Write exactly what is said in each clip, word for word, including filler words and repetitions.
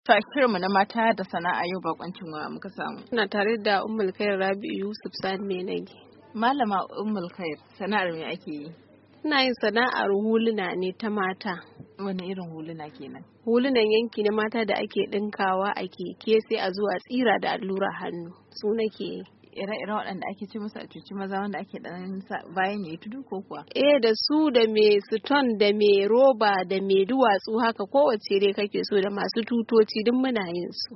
To a shirinmu na mata da sana'a yau bakoncin wa muka samu. Ina tare da Ummul Khair Rabi'u Yusuf Sani mai nage. Malama Ummul Khair, sana'ar me ake yi? Ina yin sana'ar huluna ne ta mata. Wani irin huluna kenan? Hulunan yanki na mata da ake ɗinkawa a keke sai a zuwa tsira da allura hannu. Su nake yi. Ire-iren waɗanda ake ce musu a cuci maza wanda ake ɗan bayan ya yi tudu ko kuwa? Eh da su da mai siton da mai roba da mai duwatsu haka kowace dai kake so da masu tutoci duk muna yin su.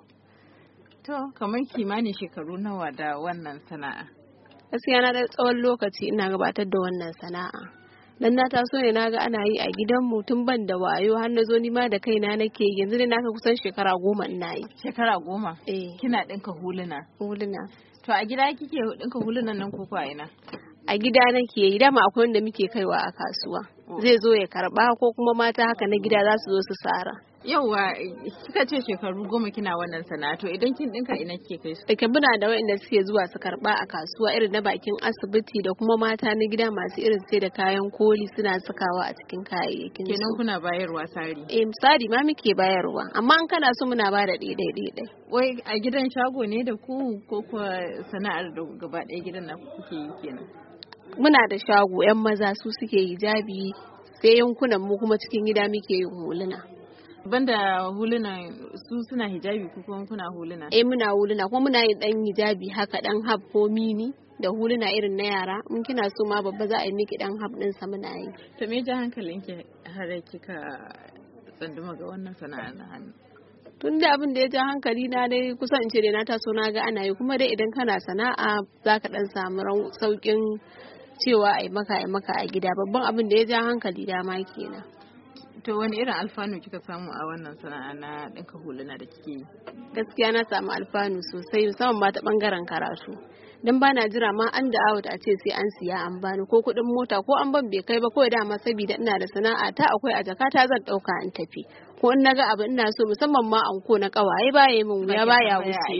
To kamar kimanin shekaru nawa da wannan sana'a? Gaskiya na da tsawon lokaci ina gabatar da wannan sana'a. Dan na taso ne naga ana yi a gidanmu tun ban da wayo har na zo nima da kaina nake yanzu dai naka kusan shekara goma ina yi. Shekara goma? Eh. Kina ɗinka huluna? Huluna. To a gida kike ɗinka hulunan nan ko a ina? A gida nake yi, dama akwai wanda muke kaiwa a kasuwa. Zai zo ya karba ko kuma mata haka na gida za su zo su sara. Yauwa kika ce shekaru goma kina wannan sana'a, to idan kin dinka ina kike kai su? Dake muna da waɗanda suke zuwa su karba a kasuwa irin na bakin asibiti da kuma mata na gida masu irin sai da kayan koli suna sakawa a cikin kayayyakin su. Kenan kuna bayarwa sari? Eh sari ma muke bayarwa, amma an kana so muna ba da ɗaiɗai ɗaiɗai. Wai a gidan shago ne da ku ko kuwa sana'ar da gaba ɗaya gidan na kuke yi kenan? Muna da shago, 'yan maza su suke hijabi sai yankunan mu kuma cikin gida muke yin huluna. Banda huluna su suna hijabi ko kuma kuna huluna? Eh muna huluna kuma muna yin dan hijabi haka dan hab ko mini da huluna irin na yara. In kina so ma babba za a yi miki dan hab din sa muna yi. To me ja hankalin ki har kika tsanduma ga wannan sana'a na hannu? Tun da abin da ya ja hankali na dai kusan in ce dai na taso na ga ana yi kuma dai idan kana sana'a zaka dan samu saukin cewa ai maka ai maka a gida. Babban abin da ya ja hankali dama kenan. To wani irin alfanu kika samu a wannan sana'a na ɗinka huluna da kike yi? Gaskiya na samu alfanu sosai musamman ma ta ɓangaren karatu. Dan bana jira ma an da out a ce sai an siya an bani ko kuɗin mota ko an ban bai kai ba kawai dama saboda ina da sana'a ta akwai a jakata zan ɗauka in tafi. Ko in naga abu ina so musamman ma anko na ƙawaye baya min wuya baya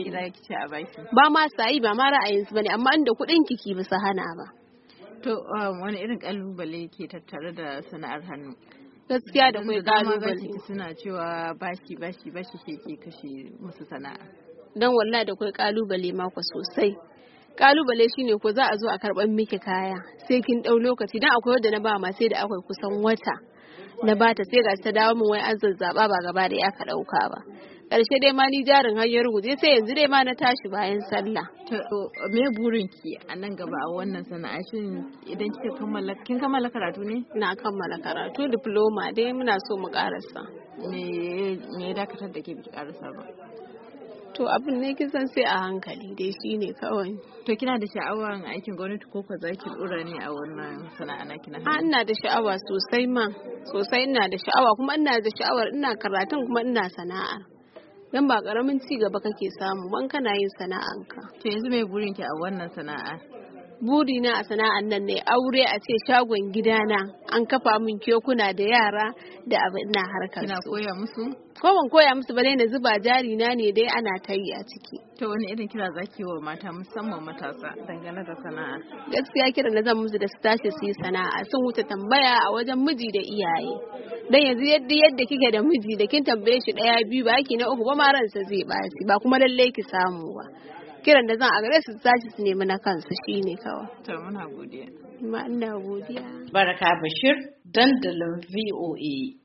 wuce. Ba ma sayi ba ma ra'ayinsu bane amma inda kuɗin kiki bisa hana ba. To wani irin kalubale ke tattare da sana'ar hannu? Gaskiya da kai kalubale suna cewa bashi bashi bashi ke ke kashe musu sana'a. Dan wallahi da kai kalubale mako sosai. Kalubale shine ko za a zo a karban miki kaya sai kin dau lokaci dan akwai wanda na ba ma sai da akwai kusan wata na bata sai ga ta dawo min wai an zazzaba ba gaba da aka dauka ba. Karshe dai ma ni jarin har ya ruguje sai yanzu dai ma na tashi bayan sallah. To me burin ki a nan gaba a wannan sana'a shin idan kika kammala kin kammala karatu ne? Na kammala karatu diploma dai muna so mu karasa. Me me dakatar da ke bi karasa ba? To abin ne kin san sai a hankali dai shine kawai. To kina da sha'awar aikin gwamnati ko ko zaki dora ne a wannan sana'a na kina? A ina da sha'awa sosai ma. Sosai ina da sha'awa kuma ina da sha'awar ina karatun kuma ina sana'ar. Dan ba karamin ci gaba kake samu ban kana yin sana'anka. To yanzu me burin ki a wannan sana'a? Burina a sana'an nan ne aure a ce shagon gidana an kafa min kekuna da yara da abu ina harkar su. Kina koya musu? Ko ban koya musu ba dai na zuba jari na ne dai ana ta yi a ciki. To wani irin kira zaki wa mata musamman matasa dangane da sana'a? Gaskiya kiran da zan musu da su tashi su yi sana'a sun wuce tambaya a wajen miji da iyaye. Dan yanzu yadda yadda kike da miji da kin tambaye shi daya biyu ba ki na uku ba ma ransa zai baci ba kuma lalle ki samu ba. Kiran da zan a gare su tashi su nemi na kansu shine kawai. To muna godiya. Ma ina godiya. Baraka Bashir, dandalin V O A.